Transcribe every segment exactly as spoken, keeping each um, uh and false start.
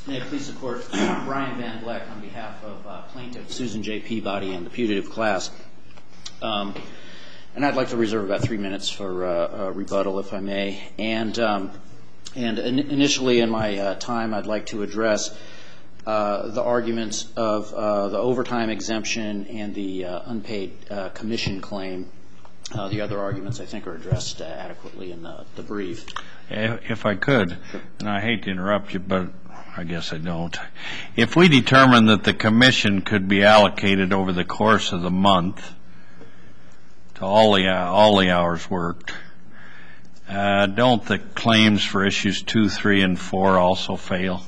May it please the Court, Brian Van Vleck on behalf of uh, Plaintiff Susan J. Peabody and the putative class. Um, and I'd like to reserve about three minutes for uh, uh, rebuttal, if I may. And, um, and in, initially in my uh, time, I'd like to address uh, the arguments of uh, the overtime exemption and the uh, unpaid uh, commission claim. Uh, the other arguments, I think, are addressed uh, adequately in the, the brief. If I could, and I hate to interrupt you, but I guess I don't. If we determine that the commission could be allocated over the course of the month to all the uh, all the hours worked, uh, don't the claims for issues two, three, and four also fail?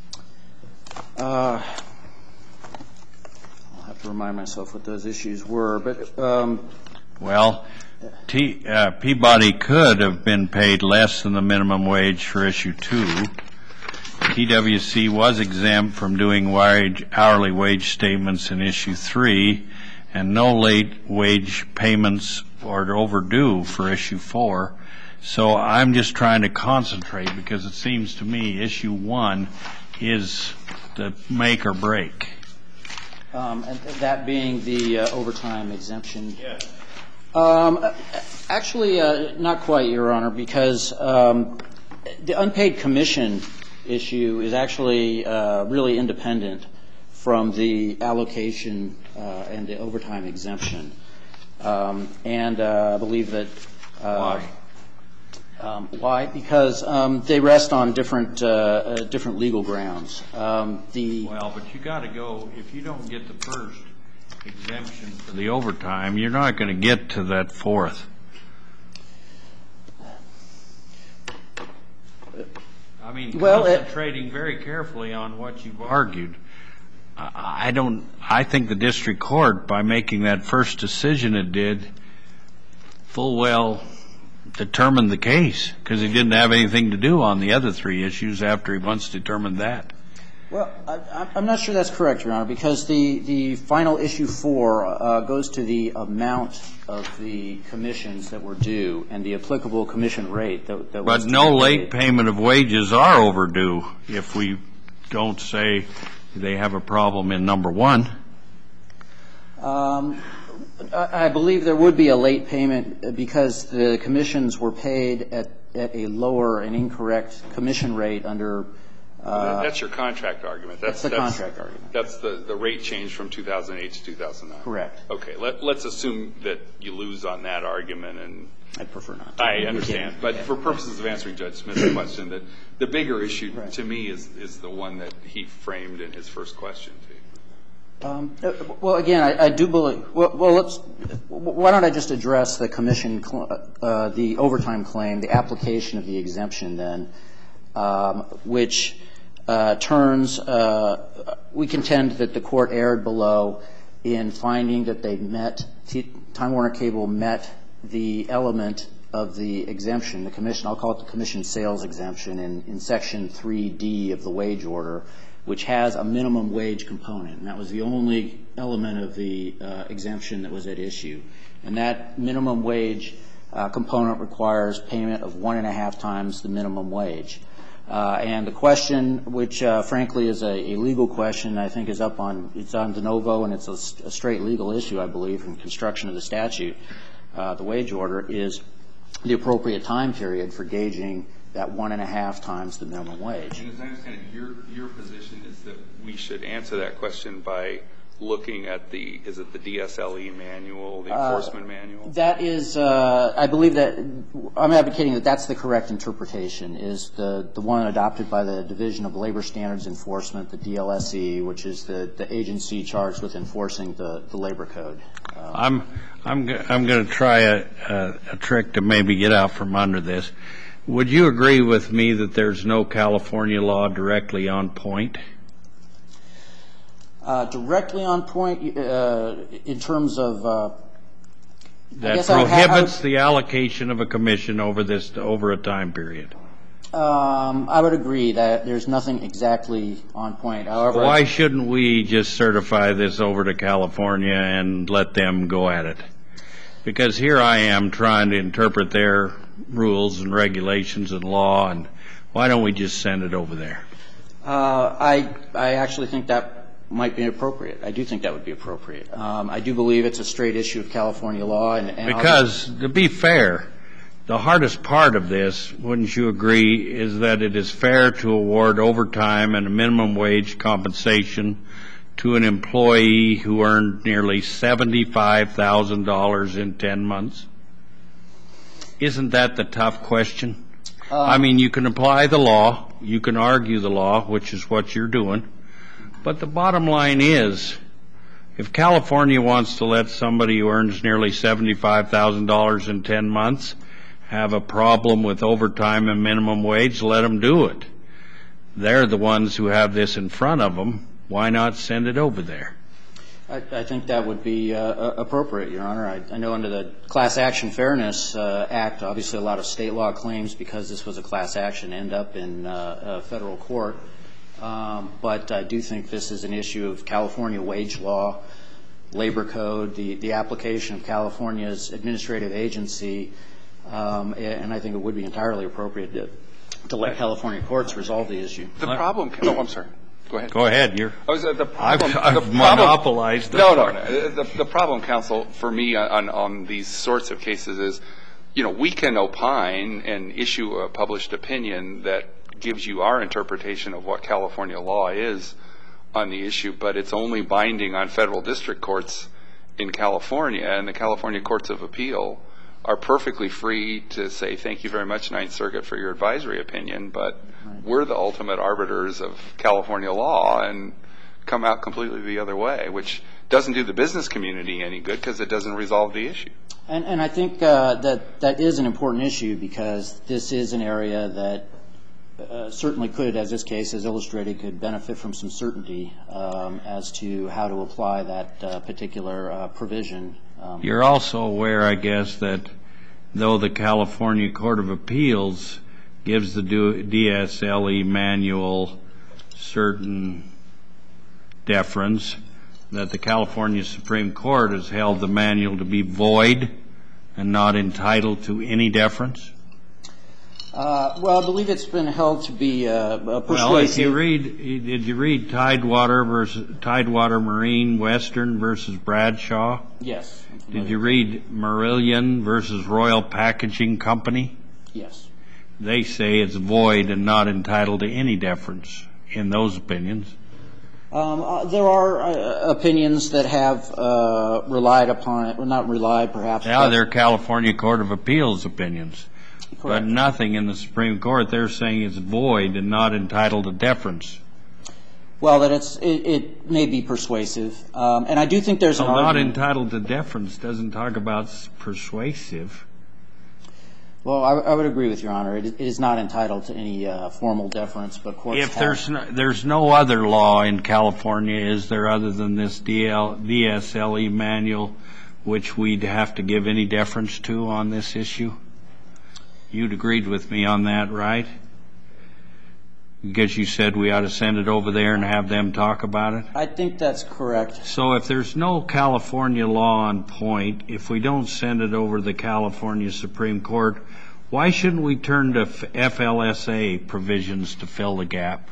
Uh, I'll have to remind myself what those issues were, but um, well, T, uh, Peabody could have been paid less than the minimum wage for issue two. T W C was exempt from doing wage, hourly wage statements in issue three, and no late wage payments are overdue for issue four. So I'm just trying to concentrate because it seems to me issue one is the make or break. Um, and that being the uh, overtime exemption. Yes. Um, actually, uh, not quite, Your Honor, because um, the unpaid commission issue is actually uh, really independent from the allocation uh, and the overtime exemption. Um, and uh, I believe that uh, why? Um, why? Because um, they rest on different uh, uh, different legal grounds. Um, the well, but you got to go if you don't get the first exemption for the overtime, you're not going to get to that fourth. I mean, well, concentrating it, very carefully on what you've argued. I, I don't. I think the district court, by making that first decision it did, full well determined the case because he didn't have anything to do on the other three issues after he once determined that. Well, I, I'm not sure that's correct, Your Honor, because the, the final issue four uh, goes to the amount of the commissions that were due and the applicable commission rate that, that was. But no late payment of wages are overdue if we don't say they have a problem in number one. Um, I, I believe there would be a late payment because the commissions were paid at, at a lower and incorrect commission rate under. Uh, that's your contract argument. That's, that's the that's, contract argument. That's the, the rate change from two thousand eight to two thousand nine. Correct. Okay. Let, let's assume that you lose on that argument. And I'd prefer not. I understand. But for purposes of answering Judge Smith's question, that the bigger issue right. to me is, is the one that he framed in his first question to you. Um, well, again, I, I do believe. Well, well, let's. Why don't I just address the commission, uh, the overtime claim, the application of the exemption, then, um, which. Uh, turns, uh, we contend that the court erred below in finding that they met, Time Warner Cable met the element of the exemption, the commission, I'll call it the commission sales exemption in, in Section three D of the wage order, which has a minimum wage component. And that was the only element of the uh, exemption that was at issue. And that minimum wage uh, component requires payment of one and a half times the minimum wage. Uh, and the question, which uh, frankly is a, a legal question, I think is up on, it's on de novo and it's a, a straight legal issue, I believe, in construction of the statute, uh, the wage order, is the appropriate time period for gauging that one and a half times the minimum wage. And as I understand it, your, your position is that we should answer that question by looking at the, is it the D S L E manual, the enforcement uh, manual? That is, uh, I believe that, I'm advocating that that's the correct interpretation, is the, the one adopted by the Division of Labor Standards Enforcement, the D L S E, which is the, the agency charged with enforcing the, the labor code. Um, I'm, I'm, I'm going to try a, a, a trick to maybe get out from under this. Would you agree with me that there's no California law directly on point? Uh, directly on point uh, in terms of uh, that prohibits the allocation of a commission over this over a time period. Um, I would agree that there's nothing exactly on point. However, why shouldn't we just certify this over to California and let them go at it? Because here I am trying to interpret their rules and regulations and law, and why don't we just send it over there? Uh, I I actually think that might be appropriate. I do think that would be appropriate. Um, I do believe it's a straight issue of California law. And, and because, to be fair, the hardest part of this, wouldn't you agree, is that it is fair to award overtime and a minimum wage compensation to an employee who earned nearly seventy-five thousand dollars in ten months? Isn't that the tough question? Um, I mean, you can apply the law, you can argue the law, which is what you're doing, but the bottom line is, if California wants to let somebody who earns nearly seventy-five thousand dollars in ten months have a problem with overtime and minimum wage, let them do it. They're the ones who have this in front of them. Why not send it over there? I, I think that would be uh, appropriate, Your Honor. I, I know under the Class Action Fairness uh, Act, obviously a lot of state law claims, because this was a class action, end up in uh, uh, federal court. Um, but I do think this is an issue of California wage law, labor code, the, the application of California's administrative agency, um, and I think it would be entirely appropriate to, to let California courts resolve the issue. The problem, no, I'm sorry. Go ahead. Go ahead. You're, I was, uh, the problem, I've, I've the problem, monopolized No, no, no. The, the problem, counsel, for me on, on these sorts of cases is, you know, we can opine and issue a published opinion that gives you our interpretation of what California law is on the issue, but it's only binding on federal district courts in California, and the California Courts of Appeal are perfectly free to say, thank you very much, Ninth Circuit, for your advisory opinion, but we're the ultimate arbiters of California law and come out completely the other way, which doesn't do the business community any good because it doesn't resolve the issue. And, and I think uh, that that is an important issue, because this is an area that Uh, certainly could, as this case has illustrated, could benefit from some certainty um, as to how to apply that uh, particular uh, provision. Um, You're also aware, I guess, that though the California Court of Appeals gives the D S L E manual certain deference, that the California Supreme Court has held the manual to be void and not entitled to any deference? Uh, well, I believe it's been held to be uh, persuasive. Well, if you read, did you read Tidewater versus Tidewater Marine Western versus Bradshaw? Yes. Did you read Marillion versus Royal Packaging Company? Yes. They say it's void and not entitled to any deference in those opinions. Um, uh, there are uh, opinions that have uh, relied upon it, well, not relied perhaps. Yeah, they're California Court of Appeals opinions. Correct. But nothing in the Supreme Court. They're saying it's void and not entitled to deference. Well, that it's it, it may be persuasive, um, and I do think there's so an not argument. Entitled to deference doesn't talk about persuasive. Well, I, I would agree with Your Honor. It, it is not entitled to any uh, formal deference, but courts If have. there's no, there's no other law in California, is there, other than this D L, D S L E manual, which we'd have to give any deference to on this issue? You'd agreed with me on that, right? Because you said we ought to send it over there and have them talk about it? I think that's correct. So if there's no California law on point, if we don't send it over to the California Supreme Court, why shouldn't we turn to F L S A provisions to fill the gap?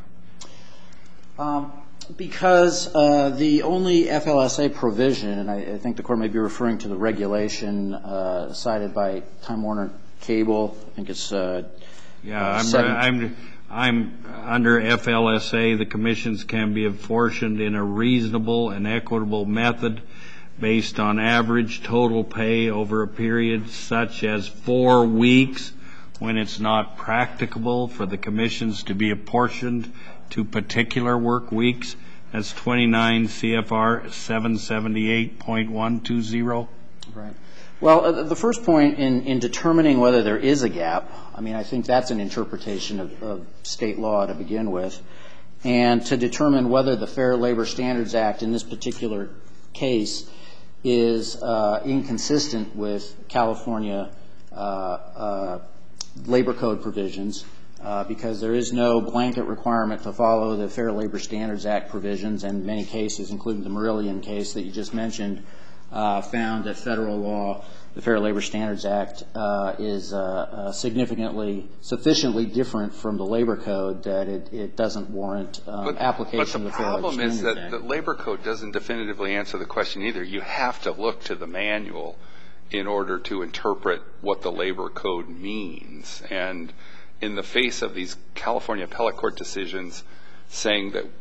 Um, because uh, the only F L S A provision, and I, I think the Court may be referring to the regulation uh, cited by Time Warner Cable. I think it's uh, yeah. uh, I'm, I'm I'm under F L S A. The commissions can be apportioned in a reasonable and equitable method based on average total pay over a period such as four weeks, when it's not practicable for the commissions to be apportioned to particular work weeks. That's twenty-nine C F R seven seventy-eight point one two zero. Right. Well, uh, the first point in, in determining whether there is a gap, I mean, I think that's an interpretation of, of state law to begin with. And to determine whether the Fair Labor Standards Act in this particular case is uh, inconsistent with California uh, uh, labor code provisions, uh, because there is no blanket requirement to follow the Fair Labor Standards Act provisions, and many cases, including the Marillion case that you just mentioned, Uh, found that federal law the Fair Labor Standards Act uh, is uh, uh, significantly, sufficiently different from the Labor Code that it, it doesn't warrant um, but, application but of the Fair Labor Standards Act. But the problem is that Act. the Labor Code doesn't definitively answer the question either. You have to look to the manual in order to interpret what the Labor Code means. And in the face of these California appellate court decisions saying that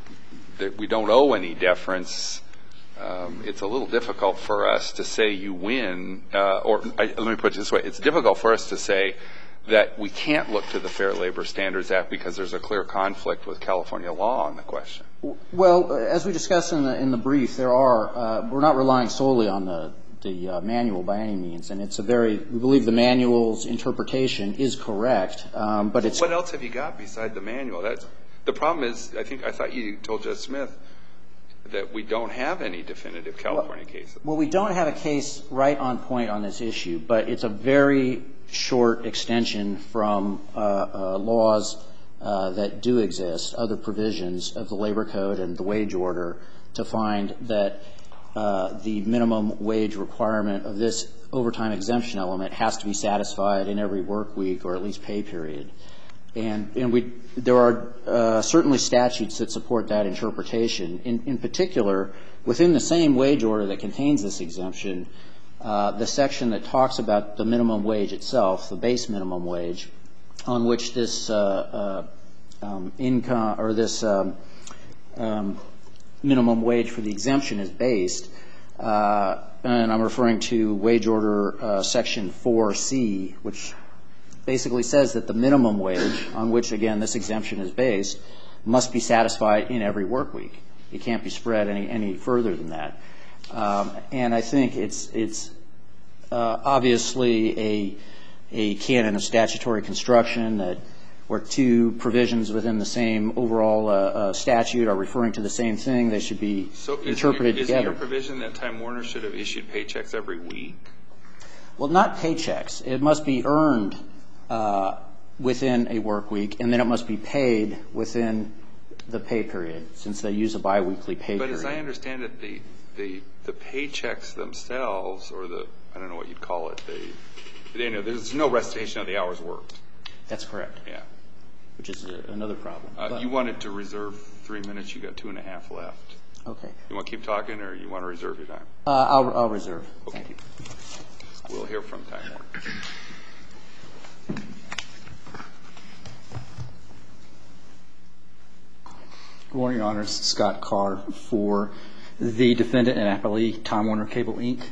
that we don't owe any deference, um, it's a little difficult for us to say you win, uh, or I, let me put it this way, it's difficult for us to say that we can't look to the Fair Labor Standards Act because there's a clear conflict with California law on the question. Well, as we discussed in the, in the brief, there are, uh, we're not relying solely on the, the uh, manual by any means, and it's a very, we believe the manual's interpretation is correct, um, but it's... What else have you got beside the manual? That's, the problem is, I think, I thought you told Judge Smith that we don't have any definitive California well, cases. Well, we don't have a case right on point on this issue, but it's a very short extension from uh, uh, laws uh, that do exist, other provisions of the Labor Code and the wage order, to find that uh, the minimum wage requirement of this overtime exemption element has to be satisfied in every work week or at least pay period. And, and we, there are uh, certainly statutes that support that interpretation. In, in particular, within the same wage order that contains this exemption, uh, the section that talks about the minimum wage itself, the base minimum wage, on which this uh, uh, um, income or this um, um, minimum wage for the exemption is based, uh, and I'm referring to wage order uh, section four C, which basically says that the minimum wage on which, again, this exemption is based must be satisfied in every work week. It can't be spread any, any further than that. Um, and I think it's, it's uh, obviously a, a canon of statutory construction that where two provisions within the same overall uh, uh, statute are referring to the same thing, they should be so interpreted is together. Is your provision that Time Warner should have issued paychecks every week? Well, not paychecks. It must be earned Uh, within a work week, and then it must be paid within the pay period, since they use a biweekly pay but period. But as I understand it, the, the the paychecks themselves, or the, I don't know what you'd call it, they, they know there's no recitation of the hours worked. That's correct. Yeah. Which is a, another problem. Uh, you wanted to reserve three minutes. You got two and a half left. Okay. You want to keep talking, or you want to reserve your time? Uh, I'll, I'll reserve. Okay. Thank you. We'll hear from Time Warner. Good morning, Your Honors. Scott Carr for the defendant and appellee, Time Warner Cable, Incorporated.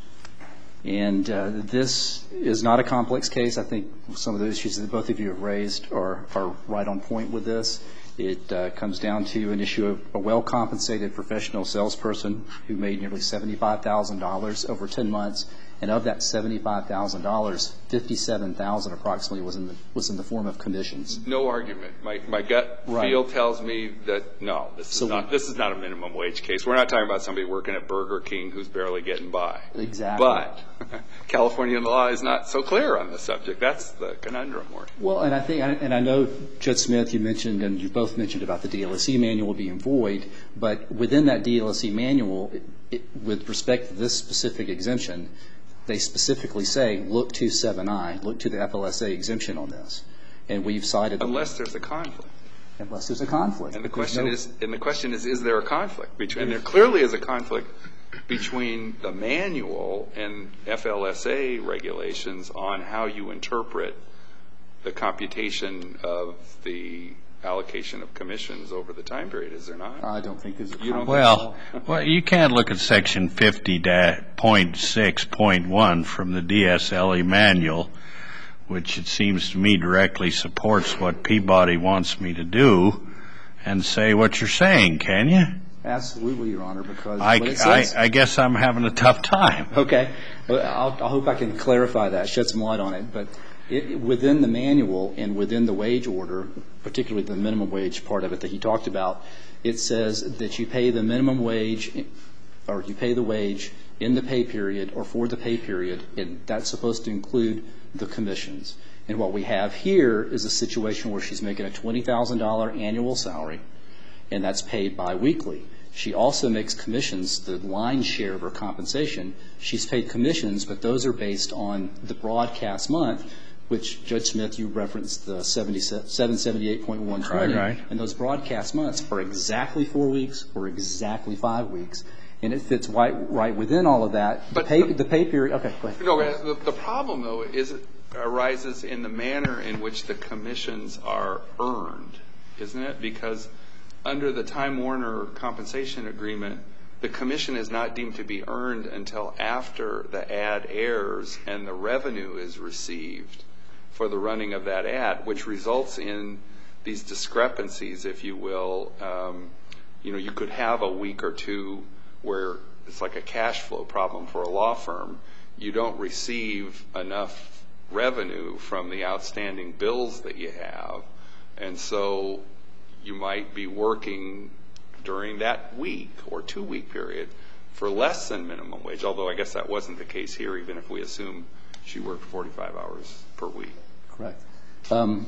And uh, this is not a complex case. I think some of the issues that both of you have raised are, are right on point with this. It uh, comes down to an issue of a well-compensated professional salesperson who made nearly seventy-five thousand dollars over ten months. And of that seventy-five thousand dollars, fifty-seven thousand dollars approximately was in the was in the form of commissions. No argument. My my gut Right. feel tells me that no, this is So not we, this is not a minimum wage case. We're not talking about somebody working at Burger King who's barely getting by. Exactly. But California law is not so clear on the subject. That's the conundrum. Well, and I think, and I know, Judge Smith, you mentioned, and you both mentioned about the D L S E manual being void, but within that D L S E manual, it, it, with respect to this specific exemption, they specifically say, look to seven I, look to the F L S A exemption on this. And we've cited... Unless there's a conflict. Unless there's a conflict. And the question no, is, and the question is, is there a conflict? Between, and there clearly is a conflict between the manual and F L S A regulations on how you interpret the computation of the allocation of commissions over the time period, is there not? I don't think there's a you conflict. Well, well, you can't look at Section fifty point six point one from the D S L E manual, which it seems to me directly supports what Peabody wants me to do, and say what you're saying, can you? Absolutely, Your Honor, because I, what it says, I, I guess I'm having a tough time. Okay. Well, I'll, I hope I can clarify that, shed some light on it. But it, within the manual and within the wage order, particularly the minimum wage part of it that he talked about, it says that you pay the minimum wage or you pay the wage in the pay period or for the pay period, and that's supposed to include the commissions. And what we have here is a situation where she's making a twenty thousand dollars annual salary, and that's paid biweekly. She also makes commissions, the lion's share of her compensation. She's paid commissions, but those are based on the broadcast month, which, Judge Smith, you referenced the seven seventy-eight point one twenty. Right, right. And those broadcast months are exactly four weeks or exactly five weeks. And it fits right, right within all of that. But the pay, the, the pay period, okay, go ahead. No, the, the problem, though, is it arises in the manner in which the commissions are earned, isn't it? Because under the Time Warner compensation agreement, the commission is not deemed to be earned until after the ad airs and the revenue is received for the running of that ad, which results in these discrepancies, if you will. Um, you know, you could have a week or two where it's like a cash flow problem for a law firm. You don't receive enough revenue from the outstanding bills that you have, and so you might be working during that week or two-week period for less than minimum wage, although I guess that wasn't the case here, even if we assume she worked forty-five hours per week. Correct. Um,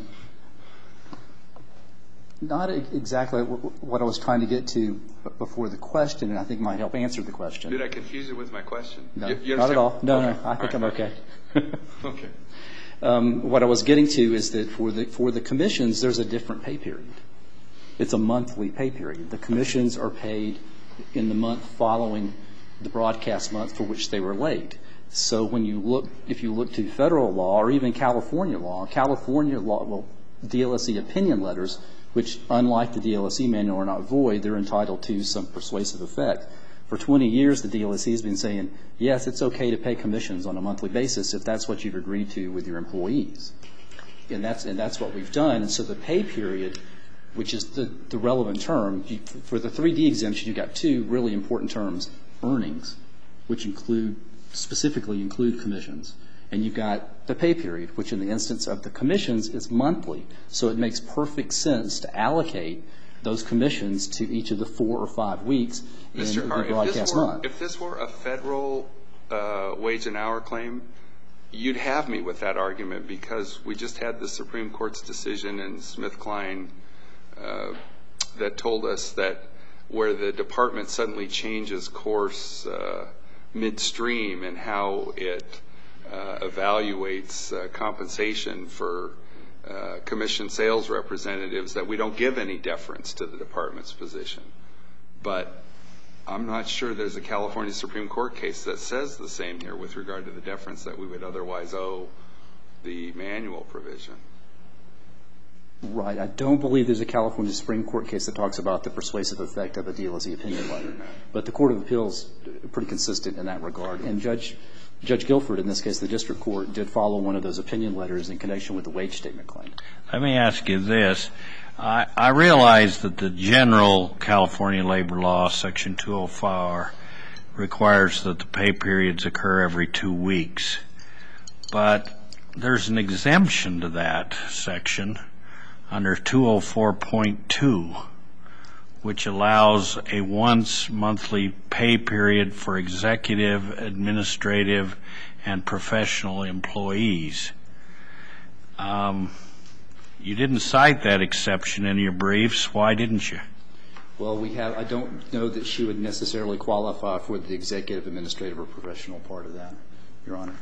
not exactly what I was trying to get to before the question, and I think might help answer the question. Did I confuse you with my question? No, you, you not at all. No, okay. no, I think all I'm right. okay. Okay. Um, what I was getting to is that for the for the commissions, there's a different pay period. It's a monthly pay period. The commissions are paid in the month following the broadcast month for which they were late. So when you look, if you look to federal law or even California law, California law, well, D L S E opinion letters, which unlike the D L S E manual are not void, they're entitled to some persuasive effect. For twenty years, the D L S E has been saying, yes, it's okay to pay commissions on a monthly basis if that's what you've agreed to with your employees. And that's, and that's what we've done. And so the pay period, which is the, the relevant term, you, for the three D exemption, you've got two really important terms, earnings, which include, specifically include commissions. And you've got the pay period, which in the instance of the commissions is monthly. So it makes perfect sense to allocate those commissions to each of the four or five weeks in Mister the Carr, broadcast if this were, month. If this were a federal uh, wage and hour claim, you'd have me with that argument because we just had the Supreme Court's decision in SmithKline uh, that told us that where the department suddenly changes course uh, midstream and how it uh, evaluates uh, compensation for uh, commission sales representatives, that we don't give any deference to the department's position. But I'm not sure there's a California Supreme Court case that says the same here with regard to the deference that we would otherwise owe the manual provision. Right. I don't believe there's a California Supreme Court case that talks about the persuasive effect of a D L S E opinion letter. But the Court of Appeals is pretty consistent in that regard. And Judge Judge Guilford, in this case, the district court, did follow one of those opinion letters in connection with the wage statement claim. Let me ask you this. I, I realize that the general California labor law, Section two oh four, requires that the pay periods occur every two weeks. But there's an exemption to that section under two oh four point two, which allows a once monthly pay period for executive, administrative, and professional employees. Um, you didn't cite that exception in your briefs. Why didn't you? Well, we have, I don't know that she would necessarily qualify for the executive, administrative, or professional part of that, Your Honor.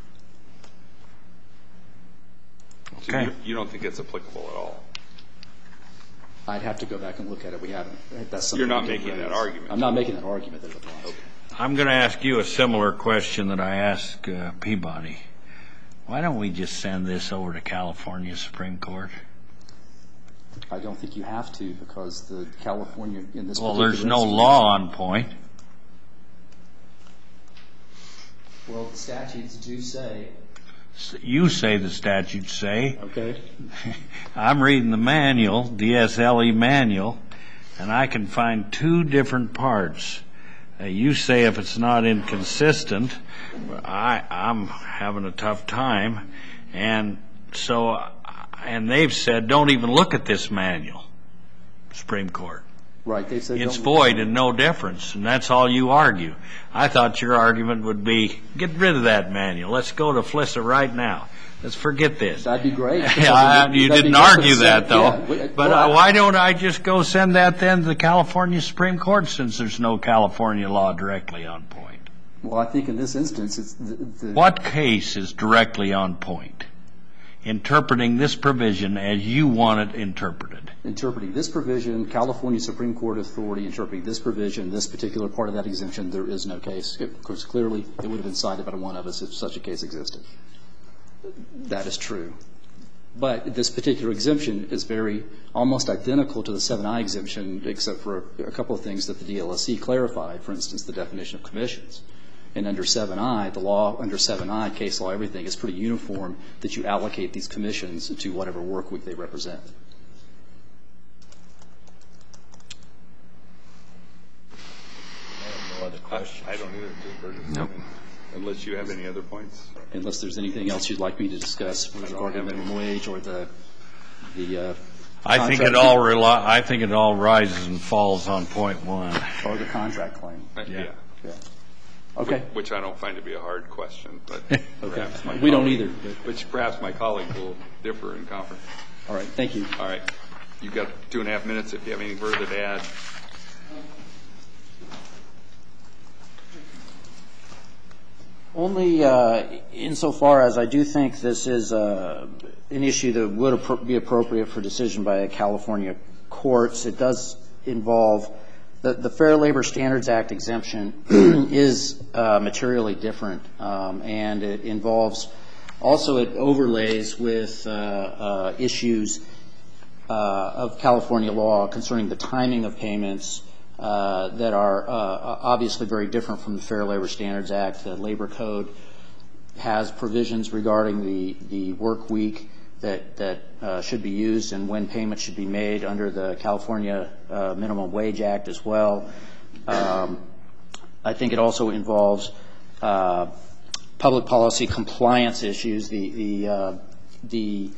So Okay. you, you don't think it's applicable at all? I'd have to go back and look at it. We haven't. That's something You're not we did making that raise. argument. I'm not making that argument that it applies. Okay. I'm going to ask you a similar question that I asked uh, Peabody. Why don't we just send this over to California Supreme Court? I don't think you have to because the California in this Well, particular there's no instance- law on point. Well, the statutes do say. You say the statutes say. Okay. I'm reading the manual, D S L E manual, and I can find two different parts. Uh, you say if it's not inconsistent, I, I'm having a tough time. And so, and they've said don't even look at this manual, Supreme Court. Right. They said It's don't- void and no difference, and that's all you argue. I thought your argument would be, get rid of that manual. Let's go to F L I S A right now. Let's forget this. That'd be great. Yeah, you That'd be didn't great for argue the that, Senate. though. Yeah, we- But well, uh, why don't I just go send that then to the California Supreme Court, since there's no California law directly on point? Well, I think in this instance, it's the, the What case is directly on point, interpreting this provision as you want it interpreted? interpreting this provision, California Supreme Court authority interpreting this provision, this particular part of that exemption, there is no case. Of course, clearly, it would have been cited by one of us if such a case existed. That is true. But this particular exemption is very, almost identical to the seven I exemption, except for a, a couple of things that the D L S C clarified, for instance, the definition of commissions. And under seven I, the law under seven I, case law, everything is pretty uniform that you allocate these commissions to whatever work week they represent. No other questions. I don't either. No. Unless you have any other points. Unless there's anything else you'd like me to discuss with regard to minimum wage or the the. Uh, I think contract- it all rely, I think it all rises and falls on point one. or the contract claim. Yeah. Yeah. Okay. Which I don't find to be a hard question, but Okay. perhaps my We don't colleague- either. but- Which perhaps my colleague will differ in conference. All right. Thank you. All right. You've got two and a half minutes if you have anything further to add. Only uh, insofar as I do think this is uh, an issue that would appro- be appropriate for decision by California courts. It does involve the, the Fair Labor Standards Act exemption is uh, materially different, um, and it involves also it overlays with uh, uh, issues uh, of California law concerning the timing of payments. Uh, that are uh, obviously very different from the Fair Labor Standards Act. The Labor Code has provisions regarding the, the work week that, that uh, should be used and when payments should be made under the California uh, Minimum Wage Act as well. Um, I think it also involves uh, public policy compliance issues. The, the, uh, the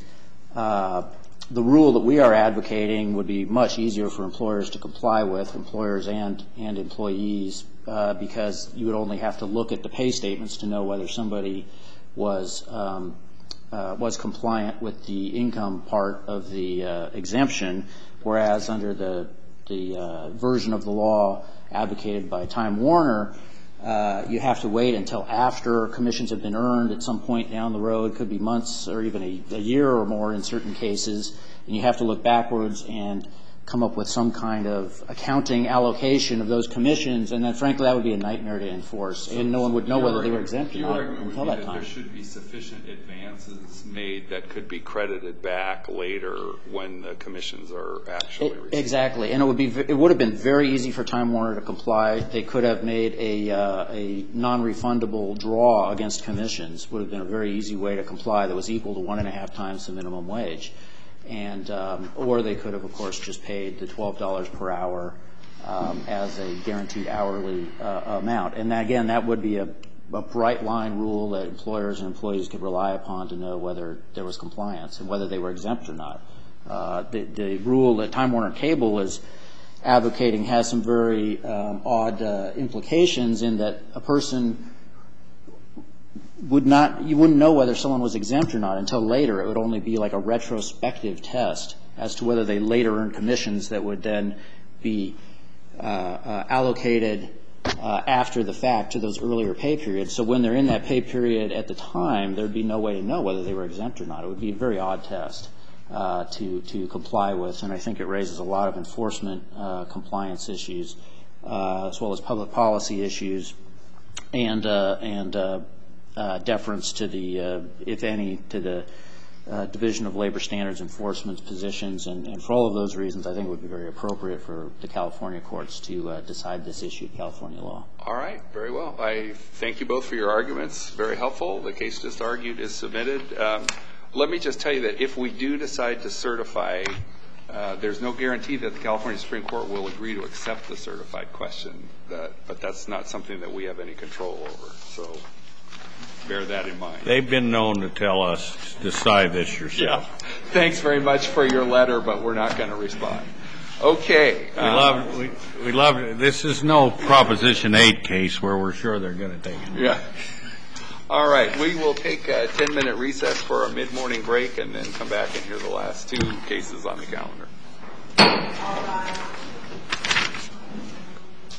uh, The rule that we are advocating would be much easier for employers to comply with, employers and, and employees, uh, because you would only have to look at the pay statements to know whether somebody was, um, uh, was compliant with the income part of the uh, exemption, whereas under the, the uh, version of the law advocated by Time Warner, Uh, you have to wait until after commissions have been earned at some point down the road, could be months or even a, a year or more in certain cases, and you have to look backwards and come up with some kind of accounting allocation of those commissions, and then frankly that would be a nightmare to enforce, and no one would know whether they were exempt or not until that time. There should be sufficient advances made that could be credited back later when the commissions are actually received. Exactly, and it would be it would have been very easy for Time Warner to comply. They could have made a uh, a non-refundable draw against commissions. Would have been a very easy way to comply that was equal to one and a half times the minimum wage, and um, or they could have, of course, just paid the twelve dollars per hour um, as a guaranteed hourly uh, amount. And again, that would be a a bright line rule that employers and employees could rely upon to know whether there was compliance and whether they were exempt or not. Uh, the, the rule that Time Warner Cable is advocating has some very um, odd uh, implications in that a person would not, you wouldn't know whether someone was exempt or not until later. It would only be like a retrospective test as to whether they later earned commissions that would then be uh, uh, allocated Uh, after the fact to those earlier pay periods. So when they're in that pay period at the time, there'd be no way to know whether they were exempt or not. It would be a very odd test uh, to to comply with, and I think it raises a lot of enforcement uh, compliance issues uh, as well as public policy issues and uh, and uh, uh, deference to the, uh, if any, to the Uh, Division of Labor Standards Enforcement's positions, and, and for all of those reasons, I think it would be very appropriate for the California courts to uh, decide this issue of California law. All right, very well. I thank you both for your arguments. Very helpful. The case just argued is submitted. Um, let me just tell you that if we do decide to certify, uh, there's no guarantee that the California Supreme Court will agree to accept the certified question, that, but that's not something that we have any control over. So bear that in mind. They've been known to tell us to decide this yourself. Yeah. Thanks very much for your letter, but we're not going to respond. Okay. We love, we, we love, this is no Proposition eight case where we're sure they're going to take it. Yeah. All right. We will take a ten-minute recess for our mid-morning break and then come back and hear the last two cases on the calendar. All right.